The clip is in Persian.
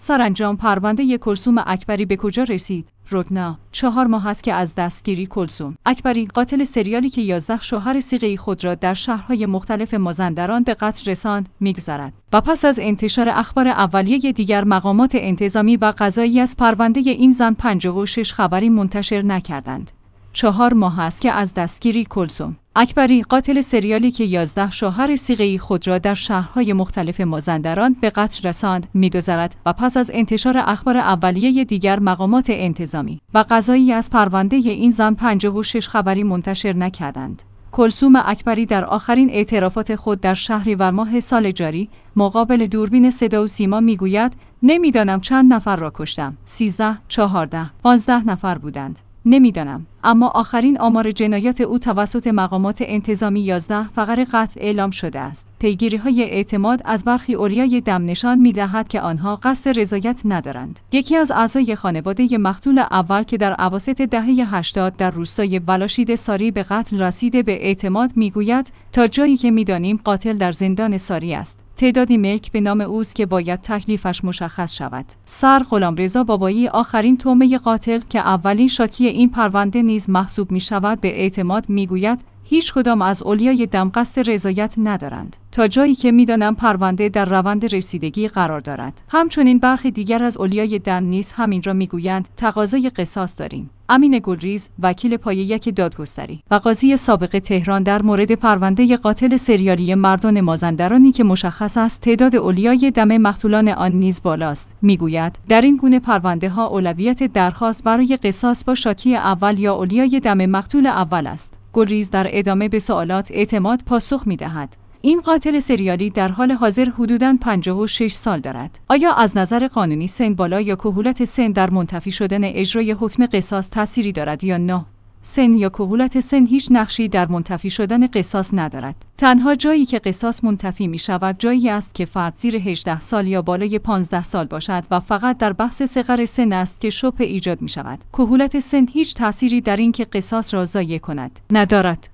سرانجام پرونده کلثوم اکبری به کجا رسید؟ رکنا 4 ماه است که از دستگیری کلثوم اکبری، قاتل سریالی که 11 شوهر صیغه‌ای خود را در شهرهای مختلف مازندران به قتل رساند، می‌گذرد و پس از انتشار اخبار اولیه دیگر مقامات انتظامی و قضایی از پرونده این زن 56 خبری منتشر نکردند. 4 ماه است که از دستگیری کلثوم اکبری، قاتل سریالی که 11 شوهر صیغه‌ای خود را در شهرهای مختلف مازندران به قتل رساند، می‌گذرد و پس از انتشار اخبار اولیه دیگر مقامات انتظامی و قضایی از پرونده این زن 56 خبری منتشر نکردند. کلثوم اکبری در آخرین اعترافات خود در شهریور ماه سال جاری مقابل دوربین صدا و سیما میگوید: نمیدانم چند نفر را کشتم، 13، 14، 15 نفر بودند. نمیدانم، اما آخرین آمار جنایات او توسط مقامات انتظامی 11 فقر قتل اعلام شده است. پیگیری‌های اعتماد از برخی اولیای دم نشان می‌دهد که آنها قصد رضایت ندارند. یکی از اعضای خانواده مقتول اول که در اواسط دهه 80 در روستای ولاشید ساری به قتل رسیده به اعتماد می‌گوید: تا جایی که می‌دانیم قاتل در زندان ساری است. تعدادی ملک به نام اوست که باید تکلیفش مشخص شود. سر غلامرضا بابایی، آخرین تومه قاتل که اولین شاکی این پرونده نیز محسوب می شود، به اعتماد می گوید: هیچ کدام از اولیای دم قصد رضایت ندارند. تا جایی که میدانم پرونده در روند رسیدگی قرار دارد. همچنین برخی دیگر از اولیای دم نیز همین را میگویند: تقاضای قصاص داریم. امین گلریز، وکیل پایه یک دادگستری و قاضی سابق تهران در مورد پرونده قاتل سریالی مردان مازندرانی که مشخص است تعداد اولیای دم مقتولان آن نیز بالاست، میگوید: در این گونه پرونده ها اولویت درخواست برای قصاص با شاکی اول یا اولیای دم مقتول اول است. گلریز در ادامه به سوالات اعتماد پاسخ می‌دهد: این قاتل سریالی در حال حاضر حدوداً 56 سال دارد. آیا از نظر قانونی سن بالا یا کهولت سن در منتفی شدن اجرای حکم قصاص تأثیری دارد یا نه؟ سن یا کهولت سن هیچ نقشی در منتفی شدن قصاص ندارد. تنها جایی که قصاص منتفی می شود جایی است که فرد زیر 18 سال یا بالای 15 سال باشد و فقط در بحث صغر سن است که شبهه ایجاد می شود. کهولت سن هیچ تأثیری در این که قصاص را ضایع کند ندارد.